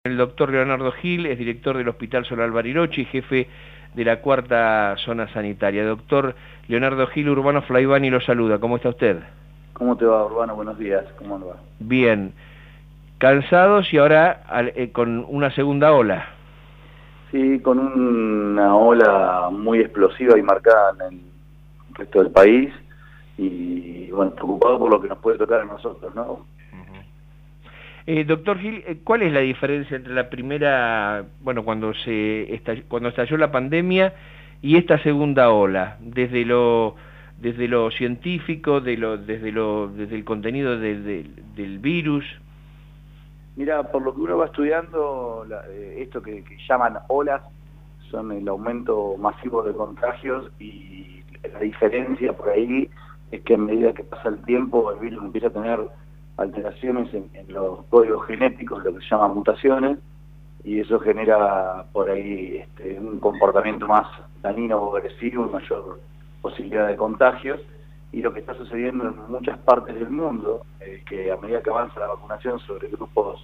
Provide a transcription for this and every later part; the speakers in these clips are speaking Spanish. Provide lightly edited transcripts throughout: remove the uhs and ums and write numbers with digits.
El doctor Leonardo Gil es director del Hospital Solar Bariloche y jefe de la cuarta zona sanitaria. Doctor Leonardo Gil, Urbano Flaivani lo saluda. ¿Cómo está usted? ¿Cómo te va, Urbano? Buenos días. ¿Cómo anda? Bien. Cansados y ahora con una segunda ola. Sí, con una ola muy explosiva y marcada en el resto del país y, bueno, preocupado por lo que nos puede tocar a nosotros, ¿no? Doctor Gil, ¿cuál es la diferencia entre la primera, bueno, cuando estalló la pandemia y esta segunda ola, desde lo científico, desde el contenido del virus? Mira, por lo que uno va estudiando, esto que llaman olas son el aumento masivo de contagios, y la diferencia por ahí es que a medida que pasa el tiempo el virus empieza a tener alteraciones en los códigos genéticos, lo que se llama mutaciones, y eso genera por ahí un comportamiento más dañino o agresivo y mayor posibilidad de contagios. Y lo que está sucediendo en muchas partes del mundo es que a medida que avanza la vacunación sobre grupos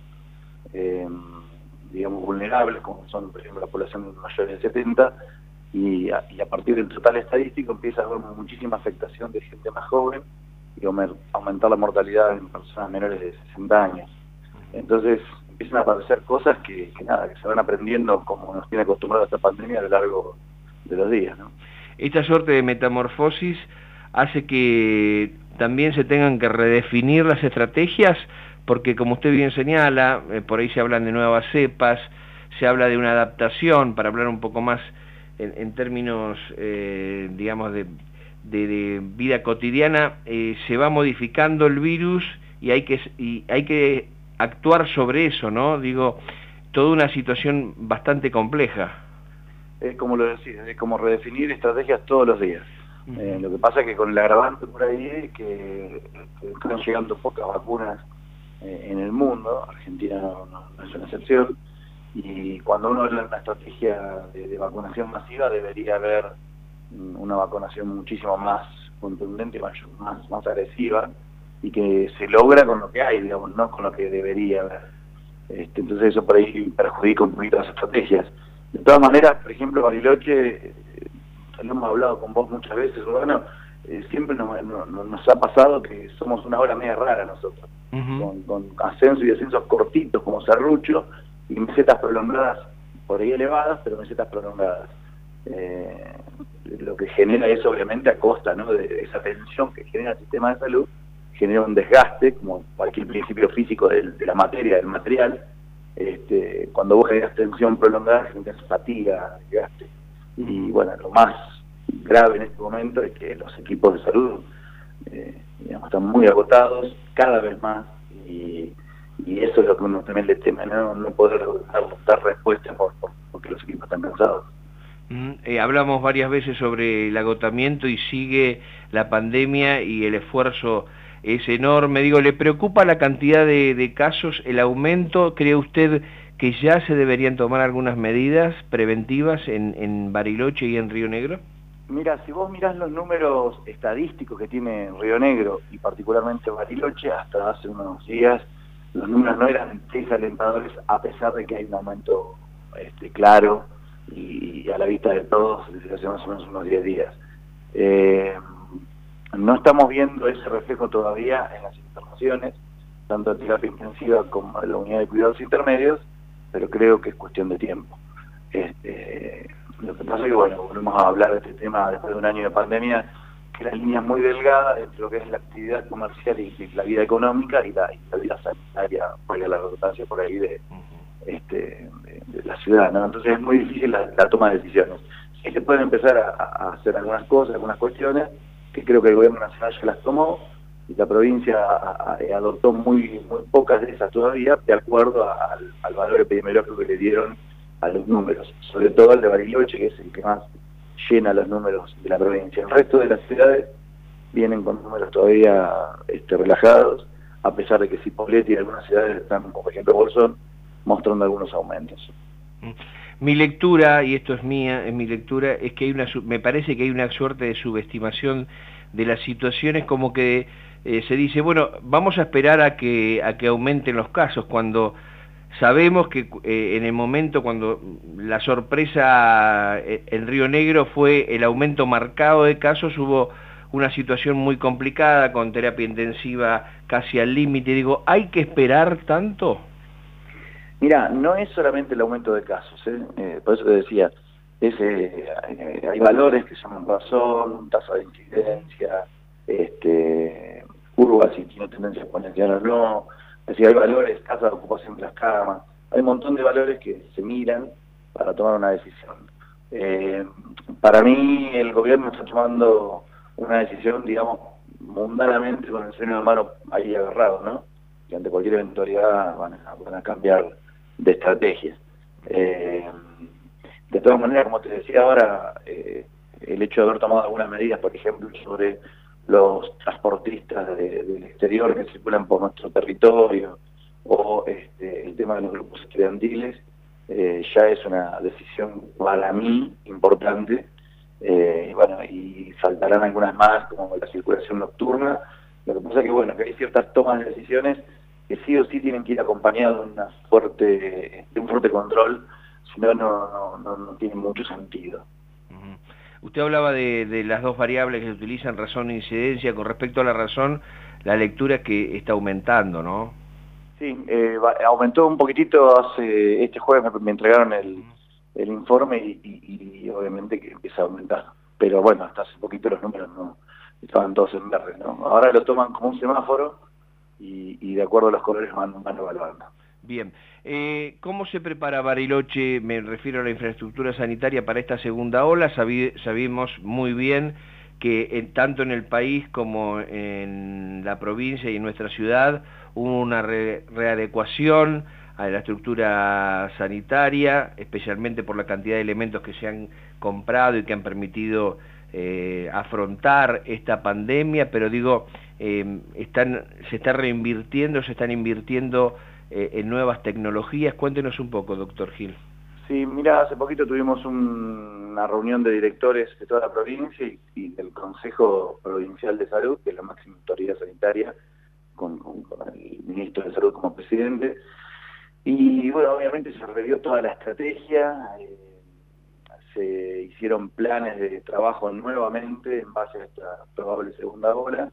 digamos vulnerables, como son por ejemplo la población mayor de 70, y a partir del total estadístico empieza a haber muchísima afectación de gente más joven y aumentar la mortalidad en personas menores de 60 años. Entonces empiezan a aparecer cosas que se van aprendiendo, como nos tiene acostumbrado esta pandemia a lo largo de los días, ¿no? Esta suerte de metamorfosis hace que también se tengan que redefinir las estrategias, porque como usted bien señala, por ahí se hablan de nuevas cepas, se habla de una adaptación, para hablar un poco más en términos, digamos, de vida cotidiana, se va modificando el virus y hay que actuar sobre eso, ¿no? Digo, toda una situación bastante compleja. Es como lo decís, es como redefinir estrategias todos los días. Lo que pasa es que con el agravante por ahí es que están llegando pocas vacunas en el mundo. Argentina no es una excepción, y cuando uno habla de una estrategia de vacunación masiva debería haber una vacunación muchísimo más contundente, más agresiva, y que se logra con lo que hay, digamos, no con lo que debería haber. Entonces eso por ahí perjudica un poquito las estrategias. De todas maneras, por ejemplo, Bariloche, lo hemos hablado con vos muchas veces, Urbano, siempre nos ha pasado que somos una hora media rara nosotros, con ascensos y descensos cortitos como serrucho, y mesetas prolongadas, por ahí elevadas, pero mesetas prolongadas. Lo que genera eso obviamente a costa, ¿no?, de esa tensión que genera el sistema de salud, genera un desgaste, como cualquier principio físico de la materia, del material. Cuando vos generas tensión prolongada, generas fatiga, desgaste. Y bueno, lo más grave en este momento es que los equipos de salud digamos, están muy agotados, cada vez más, y eso es lo que uno también le teme, no poder dar respuesta porque los equipos están cansados. Hablamos varias veces sobre el agotamiento y sigue la pandemia y el esfuerzo es enorme. Digo, ¿le preocupa la cantidad de casos, el aumento? ¿Cree usted que ya se deberían tomar algunas medidas preventivas en Bariloche y en Río Negro? Mira, si vos mirás los números estadísticos que tiene Río Negro y particularmente Bariloche, hasta hace unos días los números no eran desalentadores, a pesar de que hay un aumento claro y a la vista de todos desde hace más o menos unos 10 días. No estamos viendo ese reflejo todavía en las internaciones, tanto en terapia intensiva como en la unidad de cuidados intermedios, pero creo que es cuestión de tiempo. Lo que pasa es que, bueno, volvemos a hablar de este tema después de un año de pandemia, que la línea es muy delgada entre lo que es la actividad comercial y la vida económica y la vida sanitaria, valga la redundancia por ahí de la ciudad, ¿no? Entonces es muy difícil la toma de decisiones. Sí se pueden empezar a hacer algunas cosas, algunas cuestiones, que creo que el gobierno nacional ya las tomó, y la provincia adoptó muy pocas de esas todavía, de acuerdo al valor epidemiológico que le dieron a los números, sobre todo al de Bariloche, que es el que más llena los números de la provincia. El resto de las ciudades vienen con números todavía relajados, a pesar de que Cipolletti y algunas ciudades están, como por ejemplo Bolsón, mostrando algunos aumentos. Mi lectura, y esto es mía, mi lectura, es que me parece que hay una suerte de subestimación de las situaciones, como que se dice, bueno, vamos a esperar a que aumenten los casos, cuando Sabemos que en el momento cuando la sorpresa en Río Negro fue el aumento marcado de casos, hubo una situación muy complicada con terapia intensiva casi al límite. Digo, ¿hay que esperar tanto? Mira, no es solamente el aumento de casos, por eso te decía, hay valores que son razón, tasa de incidencia, curvas si tiene tendencia exponencial o no, es decir, hay valores, tasa de ocupación de las camas, hay un montón de valores que se miran para tomar una decisión. Para mí el gobierno está tomando una decisión, digamos, mundanamente con el freno de mano ahí agarrado, ¿no? Que ante cualquier eventualidad van a cambiar de estrategia. De todas maneras, como te decía ahora, el hecho de haber tomado algunas medidas, por ejemplo, sobre los transportistas del exterior que circulan por nuestro territorio, o el tema de los grupos estudiantiles, ya es una decisión para mí importante, y faltarán algunas más, como la circulación nocturna. Lo que pasa es que, bueno, que hay ciertas tomas de decisiones que sí o sí tienen que ir acompañados de un fuerte control, si no, no tiene mucho sentido. Usted hablaba de las dos variables que se utilizan, razón e incidencia. Con respecto a la razón, la lectura es que está aumentando, ¿no? Sí, aumentó un poquitito este jueves, me entregaron el informe y obviamente que empieza a aumentar. Pero bueno, hasta hace poquito los números no estaban todos en verde, ¿no? Ahora lo toman como un semáforo y de acuerdo a los colores van evaluando. Bien. ¿Cómo se prepara Bariloche, me refiero a la infraestructura sanitaria, para esta segunda ola? Sabemos muy bien que tanto en el país como en la provincia y en nuestra ciudad hubo una readecuación a la estructura sanitaria, especialmente por la cantidad de elementos que se han comprado y que han permitido afrontar esta pandemia, pero digo, se está reinvirtiendo, se están invirtiendo en nuevas tecnologías. Cuéntenos un poco, doctor Gil. Sí, mira, hace poquito tuvimos una reunión de directores de toda la provincia y del Consejo Provincial de Salud, que es la máxima autoridad sanitaria, con el ministro de Salud como presidente. Y bueno, obviamente se revió toda la estrategia, se hicieron planes de trabajo nuevamente en base a esta probable segunda ola.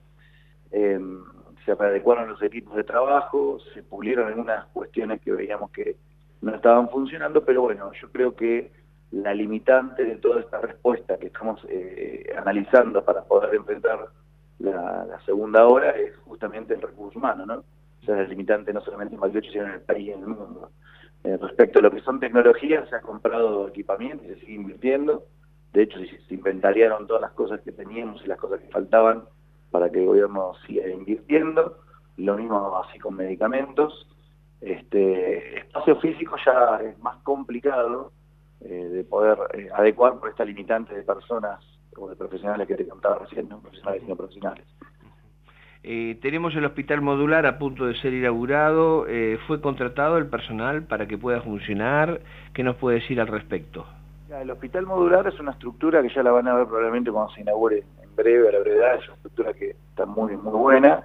Se adecuaron los equipos de trabajo, se pulieron algunas cuestiones que veíamos que no estaban funcionando, pero bueno, yo creo que la limitante de toda esta respuesta que estamos analizando para poder enfrentar la segunda ola es justamente el recurso humano, ¿no? O sea, es limitante no solamente en Bariloche, sino en el país y en el mundo. Respecto a lo que son tecnologías, se ha comprado equipamiento y se sigue invirtiendo. De hecho, se inventariaron todas las cosas que teníamos y las cosas que faltaban para que el gobierno siga invirtiendo, lo mismo así con medicamentos. Espacio físico ya es más complicado de poder adecuar por esta limitante de personas o de profesionales que te contaba recién, no profesionales sino profesionales. Tenemos el hospital modular a punto de ser inaugurado. ¿Fue contratado el personal para que pueda funcionar? ¿Qué nos puede decir al respecto? El hospital modular es una estructura que ya la van a ver probablemente cuando se inaugure en breve, a la brevedad. Es una estructura que está muy buena.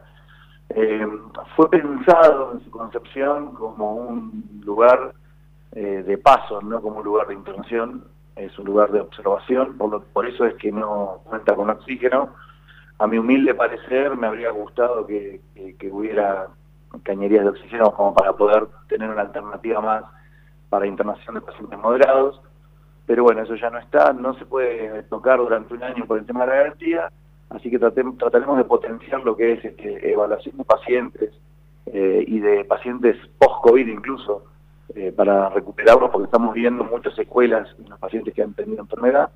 Fue pensado en su concepción como un lugar de paso, no como un lugar de internación. Es un lugar de observación, por eso es que no cuenta con oxígeno. A mi humilde parecer me habría gustado que hubiera cañerías de oxígeno como para poder tener una alternativa más para internación de pacientes moderados, pero bueno, eso ya no está, no se puede tocar durante un año por el tema de la garantía, así que trataremos de potenciar lo que es evaluación de pacientes y de pacientes post-COVID incluso, para recuperarlos, porque estamos viendo muchas secuelas en los pacientes que han tenido enfermedad.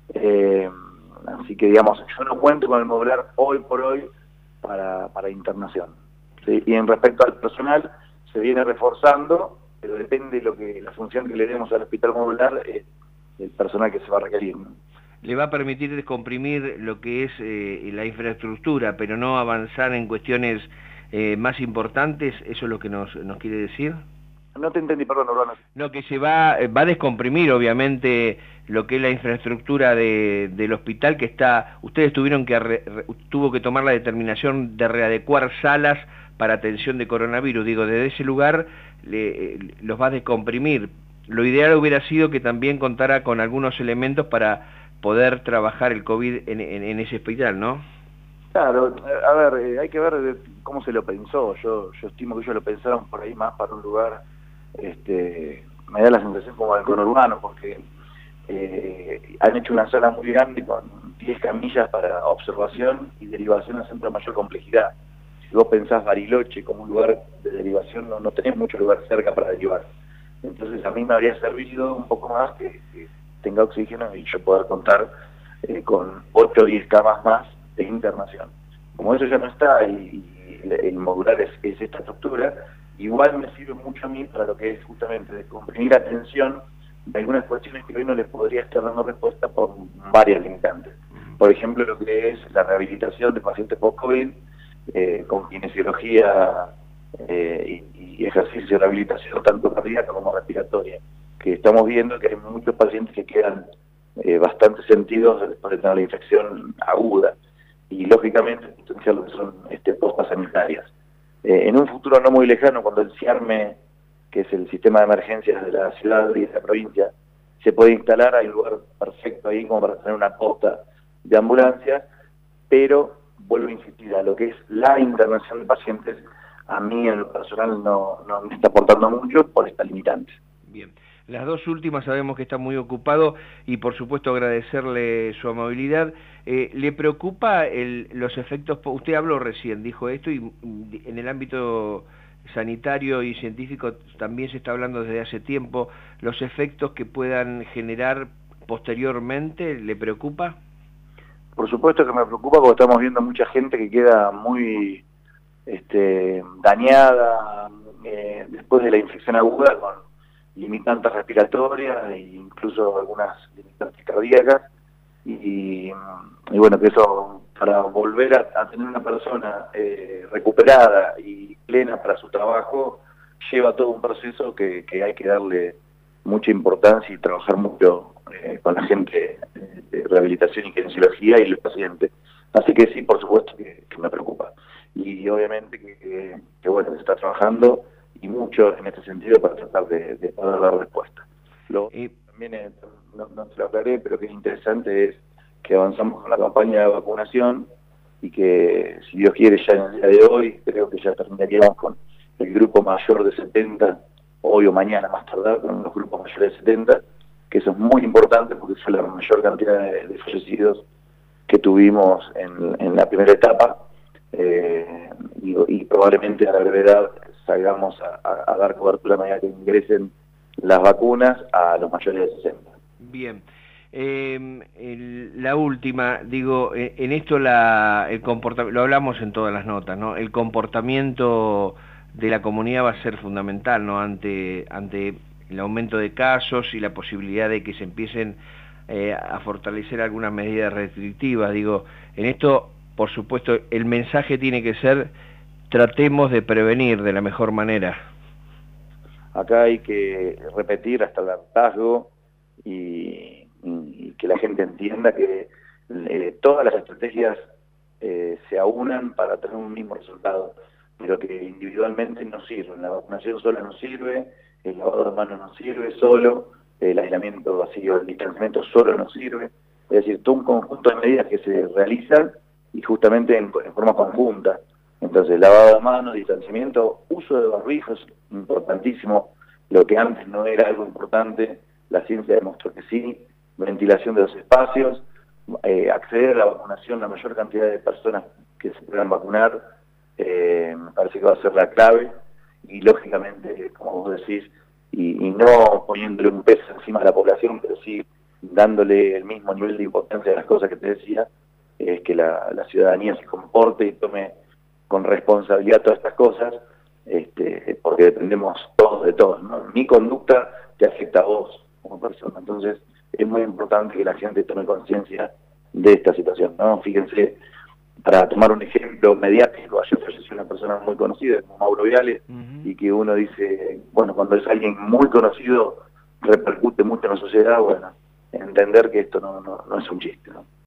Así que, digamos, yo no cuento con el modular hoy por hoy para internación. ¿Sí? Y en respecto al personal, se viene reforzando, pero depende de la función que le demos al hospital modular, el personal que se va a requerir, ¿no? Le va a permitir descomprimir lo que es la infraestructura, pero no avanzar en cuestiones más importantes. ¿Eso es lo que nos quiere decir? No te entendí, perdón, Urbano. No, que se va a descomprimir, obviamente, lo que es la infraestructura del hospital, que está... Ustedes tuvo que tomar la determinación de readecuar salas para atención de coronavirus. Digo, desde ese lugar los va a descomprimir. Lo ideal hubiera sido que también contara con algunos elementos para poder trabajar el COVID en ese hospital, ¿no? Claro, a ver, hay que ver cómo se lo pensó. Yo estimo que ellos lo pensaron por ahí más para un lugar, me da la sensación como del conurbano, porque han hecho una sala muy grande con 10 camillas para observación y derivación al centro de mayor complejidad. Si vos pensás Bariloche como un lugar de derivación, no tenés mucho lugar cerca para derivar. Entonces a mí me habría servido un poco más que tenga oxígeno y yo poder contar con 8 o 10 camas más de internación. Como eso ya no está y el modular es esta estructura, igual me sirve mucho a mí para lo que es justamente descomprimir atención de algunas cuestiones que hoy no les podría estar dando respuesta por varias limitantes. Por ejemplo, lo que es la rehabilitación de pacientes post-COVID, con kinesiología y ejercicio de rehabilitación tanto cardíaca como respiratoria, que estamos viendo que hay muchos pacientes que quedan bastante sentidos después de tener la infección aguda y lógicamente potenciar lo que son postas sanitarias. En un futuro no muy lejano, cuando el CIARME, que es el sistema de emergencias de la ciudad y de la provincia, se puede instalar, hay un lugar perfecto ahí como para tener una posta de ambulancias, pero vuelvo a insistir, a lo que es la internación de pacientes, a mí en lo personal no me está aportando mucho por esta limitante. Bien. Las dos últimas sabemos que está muy ocupado y por supuesto agradecerle su amabilidad. ¿Le preocupa los efectos? Usted habló recién, dijo esto, y en el ámbito sanitario y científico también se está hablando desde hace tiempo, los efectos que puedan generar posteriormente, ¿le preocupa? Por supuesto que me preocupa porque estamos viendo mucha gente que queda muy dañada después de la infección aguda con limitantes respiratorias e incluso algunas limitantes cardíacas y bueno, que eso para volver a tener una persona recuperada y plena para su trabajo lleva todo un proceso que hay que darle mucha importancia y trabajar mucho con la gente de rehabilitación y kinesiología y los pacientes. Así que sí, por supuesto que me preocupa. Y obviamente que bueno, se está trabajando y mucho en este sentido para tratar de poder dar respuesta. También, no se lo aclaré, pero que es interesante es que avanzamos con la campaña de vacunación y que, si Dios quiere, ya en el día de hoy, creo que ya terminaríamos con el grupo mayor de 70, hoy o mañana más tardar, con los grupos mayores de 70, que eso es muy importante porque fue la mayor cantidad de fallecidos que tuvimos en la primera etapa, y probablemente a la brevedad salgamos a dar cobertura a medida que ingresen las vacunas a los mayores de 60. Bien. La última, digo, en esto el comportamiento, lo hablamos en todas las notas, ¿no? El comportamiento de la comunidad va a ser fundamental, ¿no? Ante el aumento de casos y la posibilidad de que se empiecen a fortalecer algunas medidas restrictivas. Digo, en esto, por supuesto, el mensaje tiene que ser: tratemos de prevenir de la mejor manera. Acá hay que repetir hasta el hartazgo y que la gente entienda que todas las estrategias se aunan para tener un mismo resultado, pero que individualmente no sirven. La vacunación sola no sirve, el lavado de manos no sirve solo, el aislamiento vacío, el distanciamiento solo no sirve. Es decir, todo un conjunto de medidas que se realizan y justamente en forma conjunta. Entonces, lavado de manos, distanciamiento, uso de barbijos, importantísimo. Lo que antes no era algo importante, la ciencia demostró que sí. Ventilación de los espacios, acceder a la vacunación, la mayor cantidad de personas que se puedan vacunar, me parece que va a ser la clave. Y lógicamente, como vos decís, y no poniéndole un peso encima de la población, pero sí dándole el mismo nivel de importancia a las cosas que te decía, es que la ciudadanía se comporte y tome con responsabilidad todas estas cosas, porque dependemos todos de todos, ¿no? Mi conducta te afecta a vos como persona, entonces es muy importante que la gente tome conciencia de esta situación, ¿no? Fíjense, para tomar un ejemplo mediático, ayer falleció una persona muy conocida como Mauro Viale, y que uno dice, bueno, cuando es alguien muy conocido repercute mucho en la sociedad, bueno, entender que esto no es un chiste, ¿no?